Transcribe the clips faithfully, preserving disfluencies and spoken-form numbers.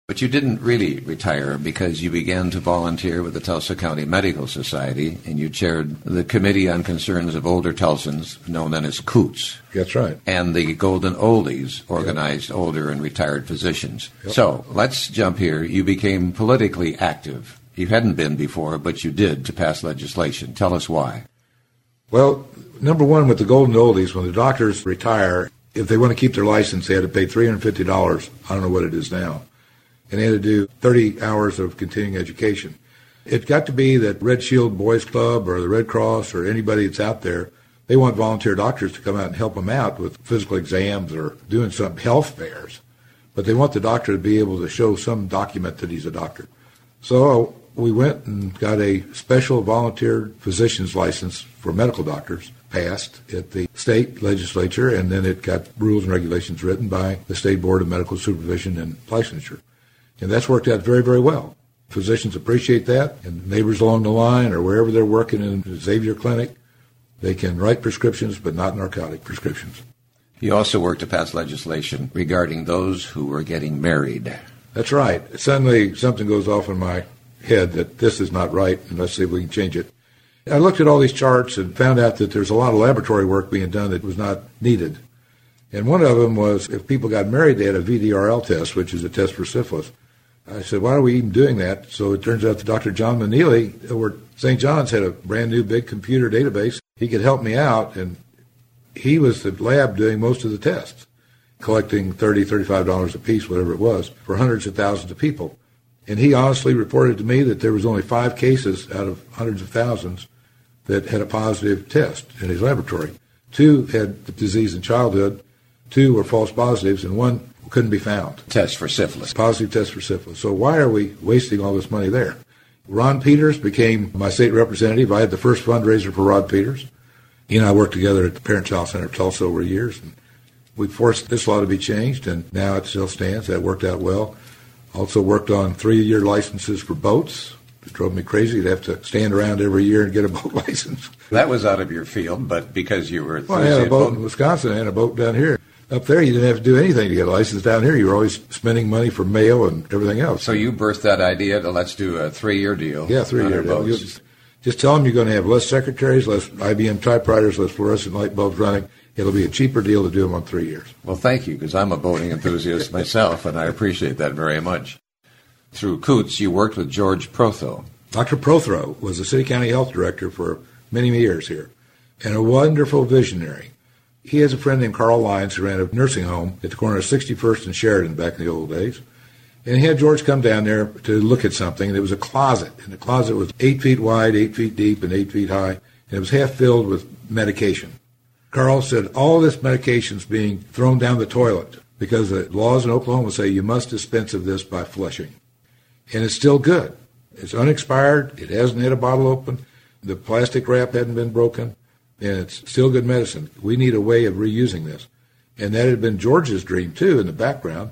But you didn't really retire because you began to volunteer with the Tulsa County Medical Society, and you chaired the Committee on Concerns of Older Tulsans, known then as COOTS. That's right. And the Golden Oldies, organized yep. older and retired physicians. Yep. So let's jump here. You became politically active. You hadn't been before, but you did to pass legislation. Tell us why. Well, number one, with the Golden Oldies, when the doctors retire, if they want to keep their license, they had to pay three hundred fifty dollars. I don't know what it is now. And they had to do thirty hours of continuing education. It got to be that Red Shield Boys Club or the Red Cross or anybody that's out there, they want volunteer doctors to come out and help them out with physical exams or doing some health fairs. But they want the doctor to be able to show some document that he's a doctor. So we went and got a special volunteer physician's license for medical doctors passed at the state legislature, and then it got rules and regulations written by the State Board of Medical Supervision and Licensure. And that's worked out very, very well. Physicians appreciate that, and neighbors along the line or wherever they're working in the Xavier Clinic, they can write prescriptions, but not narcotic prescriptions. You also worked to pass legislation regarding those who were getting married. That's right. Suddenly something goes off in my head that this is not right, and let's see if we can change it. I looked at all these charts and found out that there's a lot of laboratory work being done that was not needed. And one of them was if people got married, they had a V D R L test, which is a test for syphilis. I said, why are we even doing that? So it turns out that Doctor John Maneely over at Saint John's had a brand new big computer database. He could help me out, and he was the lab doing most of the tests, collecting thirty dollars, thirty-five dollars a piece, whatever it was, for hundreds of thousands of people. And he honestly reported to me that there was only five cases out of hundreds of thousands that had a positive test in his laboratory. Two had the disease in childhood, two were false positives, and one couldn't be found. Test for syphilis. Positive test for syphilis. So why are we wasting all this money there? Ron Peters became my state representative. I had the first fundraiser for Rod Peters. He and I worked together at the Parent-Child Center of Tulsa over years. And we forced this law to be changed, and now it still stands. That worked out well. Also worked on three-year licenses for boats. It drove me crazy to have to stand around every year and get a boat license. That was out of your field, but because you were... Well, I had a boat in Wisconsin. I had a boat down here. Up there, you didn't have to do anything to get a license. Down here, you were always spending money for mail and everything else. So you birthed that idea to let's do a three-year deal. Yeah, three-year deal. Just, just tell them you're going to have less secretaries, less I B M typewriters, less fluorescent light bulbs running. It'll be a cheaper deal to do them on three years. Well, thank you, because I'm a boating enthusiast myself, and I appreciate that very much. Through COOTS, you worked with George Prothro. Doctor Prothro was the city county health director for many years here, and a wonderful visionary. He has a friend named Carl Lyons who ran a nursing home at the corner of sixty-first and Sheridan back in the old days. And he had George come down there to look at something, and it was a closet. And the closet was eight feet wide, eight feet deep, and eight feet high, and it was half filled with medication. Carl said, all this medication's being thrown down the toilet because the laws in Oklahoma say you must dispense of this by flushing. And it's still good. It's unexpired. It hasn't had a bottle open. The plastic wrap hadn't been broken. And it's still good medicine. We need a way of reusing this. And that had been George's dream, too, in the background.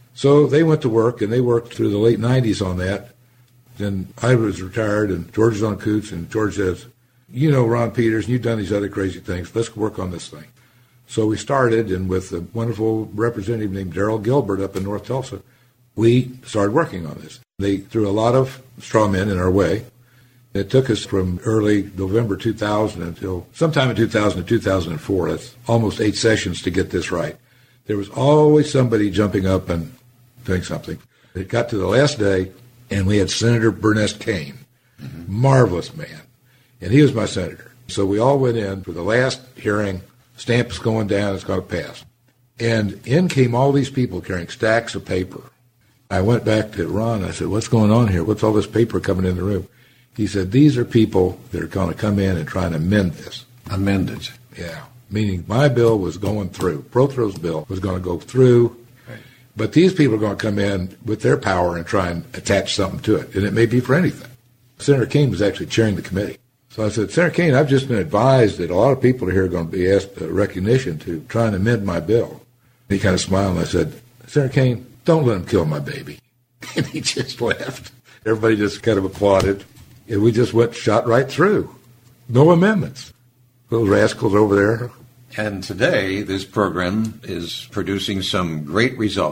So they went to work, and they worked through the late nineties on that. Then I was retired, and George was on COOTS, and George says, you know Ron Peters, and you've done these other crazy things. Let's work on this thing. So we started, and with a wonderful representative named Darrell Gilbert up in North Tulsa, we started working on this. They threw a lot of straw men in our way. It took us from early November two thousand until sometime in two thousand to two thousand four. That's almost eight sessions to get this right. There was always somebody jumping up and doing something. It got to the last day, and we had Senator Bernest Kane, mm-hmm. marvelous man, and he was my senator. So we all went in for the last hearing. Stamp is going down. It's going to pass. And in came all these people carrying stacks of paper. I went back to Ron. I said, what's going on here? What's all this paper coming in the room? He said, these are people that are going to come in and try and amend this. Amend it. Yeah, meaning my bill was going through. Prothro's bill was going to go through. Right. But these people are going to come in with their power and try and attach something to it. And it may be for anything. Senator Kane was actually chairing the committee. So I said, Senator Kane, I've just been advised that a lot of people here are going to be asked recognition to try and amend my bill. And he kind of smiled, and I said, Senator Kane, don't let him kill my baby. And he just laughed. Everybody just kind of applauded. And we just went, shot right through. No amendments. Those rascals over there. And today, this program is producing some great results.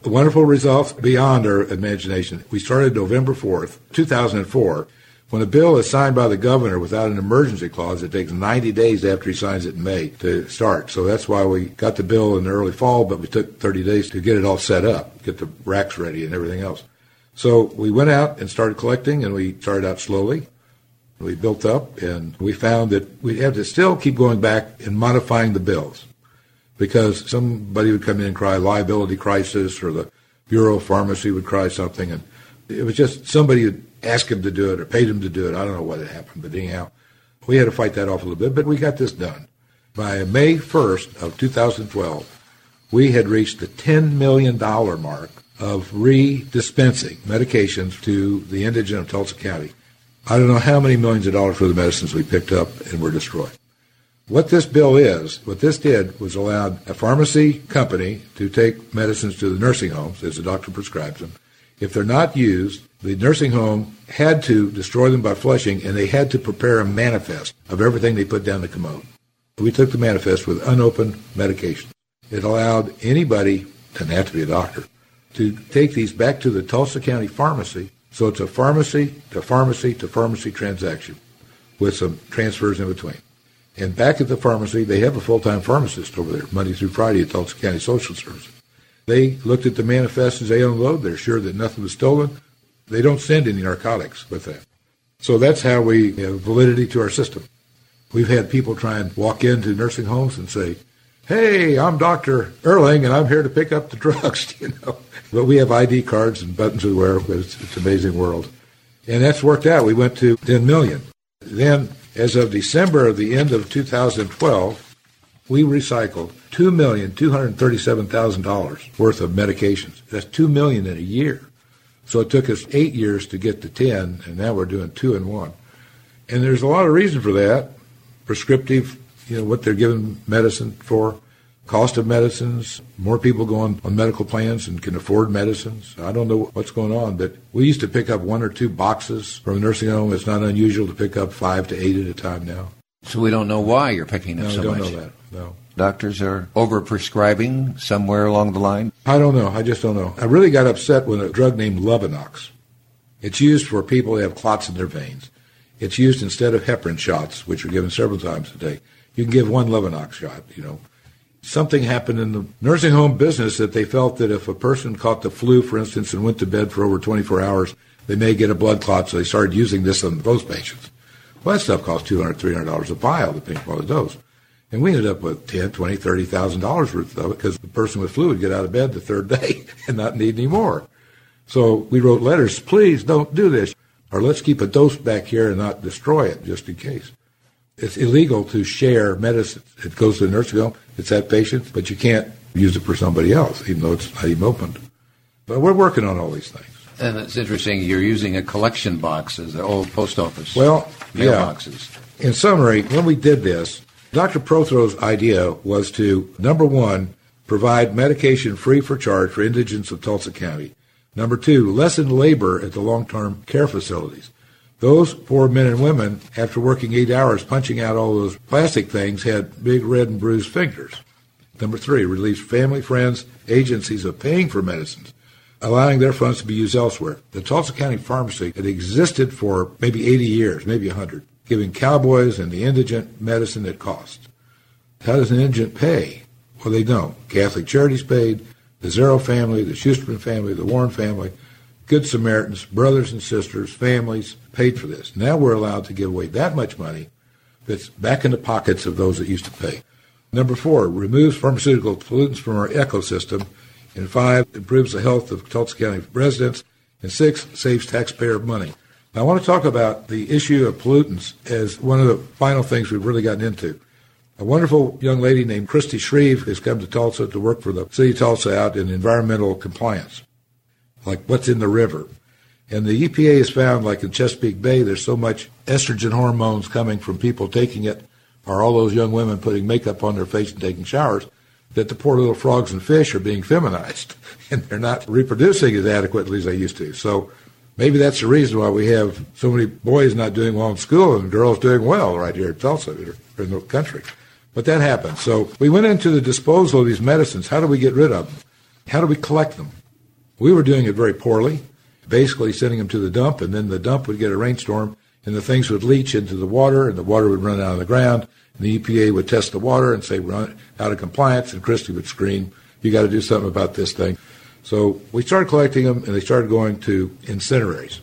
Wonderful results beyond our imagination. We started November fourth, two thousand four. When a bill is signed by the governor without an emergency clause, it takes ninety days after he signs it in May to start. So that's why we got the bill in the early fall, but we took thirty days to get it all set up, get the racks ready and everything else. So we went out and started collecting, and we started out slowly. We built up, and we found that we had to still keep going back and modifying the bills because somebody would come in and cry liability crisis, or the Bureau of Pharmacy would cry something, and it was just somebody would ask him to do it or paid him to do it. I don't know what had happened, but anyhow, we had to fight that off a little bit, but we got this done. By May first of two thousand twelve, we had reached the ten million dollars mark of re-dispensing medications to the indigent of Tulsa County. I don't know how many millions of dollars for the medicines we picked up and were destroyed. What this bill is, what this did was allowed a pharmacy company to take medicines to the nursing homes as the doctor prescribes them. If they're not used, the nursing home had to destroy them by flushing, and they had to prepare a manifest of everything they put down the commode. We took the manifest with unopened medication. It allowed anybody, doesn't have to be a doctor, to take these back to the Tulsa County pharmacy. So it's a pharmacy to pharmacy to pharmacy transaction with some transfers in between. And back at the pharmacy, they have a full-time pharmacist over there, Monday through Friday at Tulsa County Social Services. They looked at the manifest as they unload. They're sure that nothing was stolen. They don't send any narcotics with that. So that's how we have validity to our system. We've had people try and walk into nursing homes and say, hey, I'm Doctor Erling, and I'm here to pick up the drugs, you know. But we have I D cards and buttons we wear. It's, it's an amazing world. And that's worked out. We went to ten million. Then, as of December of the end of two thousand twelve, we recycled two million two hundred thirty-seven thousand dollars worth of medications. That's two million dollars in a year. So it took us eight years to get to ten, and now we're doing two in one. And there's a lot of reason for that. Prescriptive, you know, what they're giving medicine for, cost of medicines, more people going on medical plans and can afford medicines. I don't know what's going on, but we used to pick up one or two boxes from a nursing home. It's not unusual to pick up five to eight at a time now. So we don't know why you're picking up no, so we don't much. know that, no. Doctors are over-prescribing somewhere along the line? I don't know. I just don't know. I really got upset when a drug named Lovenox. It's used for people who have clots in their veins. It's used instead of heparin shots, which are given several times a day. You can give one Lovenox shot, you know. Something happened in the nursing home business that they felt that if a person caught the flu, for instance, and went to bed for over twenty-four hours, they may get a blood clot, so they started using this on those patients. Well, that stuff costs two hundred dollars, three hundred dollars a vial, depending upon the dose. And we ended up with ten thousand dollars, twenty thousand dollars, thirty thousand dollars worth of it because the person with flu would get out of bed the third day and not need any more. So we wrote letters, please don't do this, or let's keep a dose back here and not destroy it just in case. It's illegal to share medicine. It goes to the nursing home. It's that patient, but you can't use it for somebody else, even though it's not even opened. But we're working on all these things. And it's interesting, you're using a collection box as the old post office well, mailboxes. Yeah. In summary, when we did this, Doctor Prothrow's idea was to, number one, provide medication free for charge for indigents of Tulsa County. Number two, lessen labor at the long-term care facilities. Those poor men and women, after working eight hours punching out all those plastic things, had big red and bruised fingers. Number three, relieves family, friends, agencies of paying for medicines, allowing their funds to be used elsewhere. The Tulsa County Pharmacy had existed for maybe eighty years, maybe one hundred, giving cowboys and the indigent medicine at cost. How does an indigent pay? Well, they don't. Catholic Charities paid, the Zero family, the Schusterman family, the Warren family, Good Samaritans, brothers and sisters, families paid for this. Now we're allowed to give away that much money that's back in the pockets of those that used to pay. Number four, removes pharmaceutical pollutants from our ecosystem. And five, improves the health of Tulsa County residents. And six, saves taxpayer money. Now, I want to talk about the issue of pollutants as one of the final things we've really gotten into. A wonderful young lady named Christy Shreve has come to Tulsa to work for the city of Tulsa out in environmental compliance, like what's in the river. And the E P A has found, like in Chesapeake Bay, there's so much estrogen hormones coming from people taking it, or all those young women putting makeup on their face and taking showers, that the poor little frogs and fish are being feminized, and they're not reproducing as adequately as they used to. So maybe that's the reason why we have so many boys not doing well in school and girls doing well right here in Tulsa, or in the country. But that happened. So we went into the disposal of these medicines. How do we get rid of them? How do we collect them? We were doing it very poorly, basically sending them to the dump, and then the dump would get a rainstorm, and the things would leach into the water, and the water would run out of the ground, and the E P A would test the water and say, run out of compliance, and Christie would scream, you got to do something about this thing. So we started collecting them, and they started going to incinerators.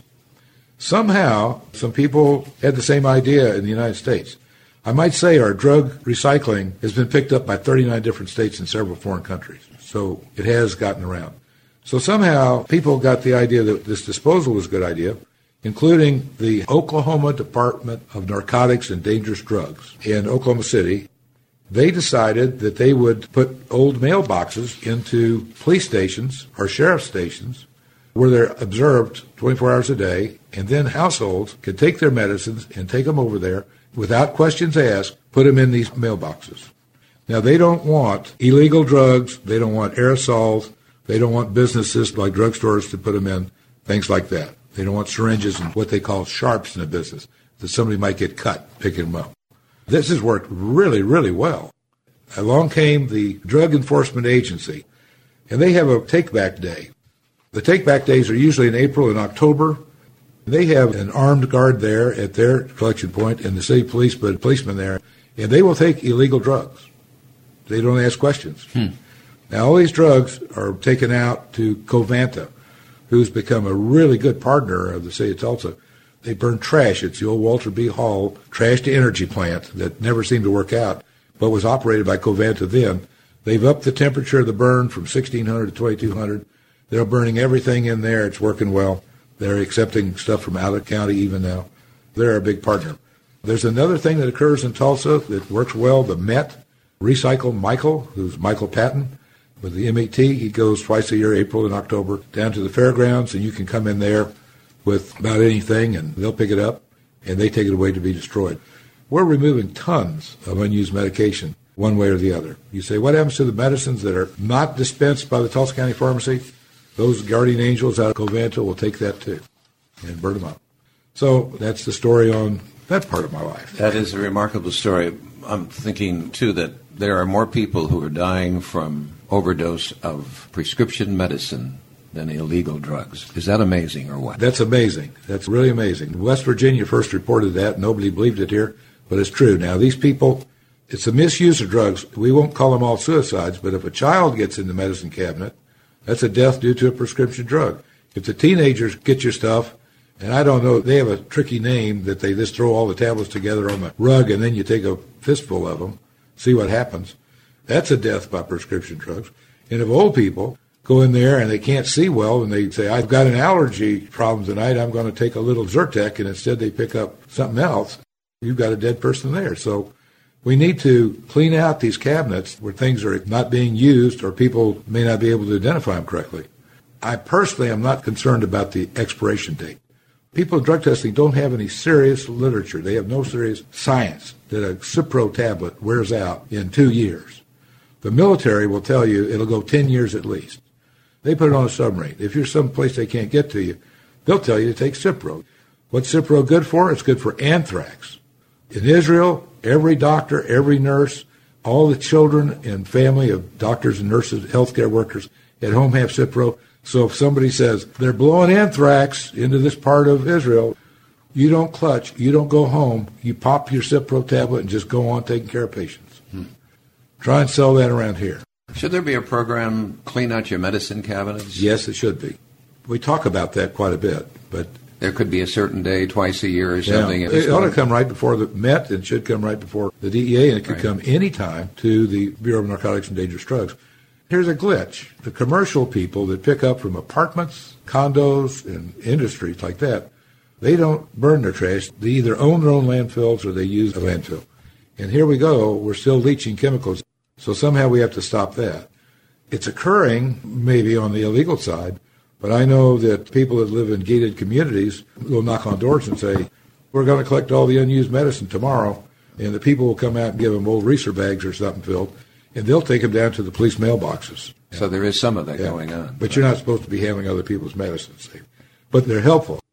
Somehow, some people had the same idea in the United States. I might say our drug recycling has been picked up by thirty-nine different states and several foreign countries. So it has gotten around. So somehow people got the idea that this disposal was a good idea, including the Oklahoma Department of Narcotics and Dangerous Drugs in Oklahoma City. They decided that they would put old mailboxes into police stations or sheriff stations where they're observed twenty-four hours a day, and then households can take their medicines and take them over there without questions asked, put them in these mailboxes. Now, they don't want illegal drugs, they don't want aerosols, they don't want businesses like drugstores to put them in, things like that. They don't want syringes and what they call sharps in the business, that somebody might get cut picking them up. This has worked really, really well. Along came the Drug Enforcement Agency, and they have a take-back day. The take-back days are usually in April and October. They have an armed guard there at their collection point, and the city police, but a policeman there, and they will take illegal drugs. They don't ask questions. Hmm. Now, all these drugs are taken out to Covanta, who's become a really good partner of the city of Tulsa. They burn trash. It's the old Walter B. Hall trash-to-energy plant that never seemed to work out, but was operated by Covanta then. They've upped the temperature of the burn from sixteen hundred to twenty-two hundred. They're burning everything in there. It's working well. They're accepting stuff from out of county even now. They're a big partner. There's another thing that occurs in Tulsa that works well, the Met, Recycle Michael, who's Michael Patton. With the M E T, he goes twice a year, April and October, down to the fairgrounds, and you can come in there with about anything, and they'll pick it up, and they take it away to be destroyed. We're removing tons of unused medication, one way or the other. You say, what happens to the medicines that are not dispensed by the Tulsa County Pharmacy? Those guardian angels out of Covanta will take that too and burn them up. So that's the story on that part of my life. That is a remarkable story. I'm thinking, too, that there are more people who are dying from overdose of prescription medicine than illegal drugs. Is that amazing or what? That's amazing. That's really amazing. West Virginia first reported that. Nobody believed it here, but it's true. Now, these people, it's a misuse of drugs. We won't call them all suicides, but if a child gets in the medicine cabinet, that's a death due to a prescription drug. If the teenagers get your stuff, and I don't know, they have a tricky name that they just throw all the tablets together on the rug and then you take a fistful of them, see what happens. That's a death by prescription drugs. And if old people go in there and they can't see well and they say, I've got an allergy problem tonight, I'm going to take a little Zyrtec, and instead they pick up something else, you've got a dead person there. So we need to clean out these cabinets where things are not being used or people may not be able to identify them correctly. I personally am not concerned about the expiration date. People in drug testing don't have any serious literature. They have no serious science that a Cipro tablet wears out in two years. The military will tell you it'll go ten years at least. They put it on a submarine. If you're someplace they can't get to you, they'll tell you to take Cipro. What's Cipro good for? It's good for anthrax. In Israel, every doctor, every nurse, all the children and family of doctors and nurses, healthcare workers at home have Cipro. So if somebody says, they're blowing anthrax into this part of Israel, you don't clutch, you don't go home, you pop your Cipro tablet and just go on taking care of patients. Hmm. Try and sell that around here. Should there be a program, clean out your medicine cabinets? Yes, it should be. We talk about that quite a bit, but there could be a certain day, twice a year or something. Yeah, it ought to come right before the Met. It should come right before the D E A, and it could right. come any time to the Bureau of Narcotics and Dangerous Drugs. Here's a glitch. The commercial people that pick up from apartments, condos, and industries like that, they don't burn their trash. They either own their own landfills or they use a landfill. And here we go. We're still leaching chemicals. So somehow we have to stop that. It's occurring maybe on the illegal side, but I know that people that live in gated communities will knock on doors and say, we're going to collect all the unused medicine tomorrow, and the people will come out and give them old Reeser bags or something filled, and they'll take them down to the police mailboxes. So there is some of that yeah. going on. But you're not supposed to be handling other people's medicines. But they're helpful.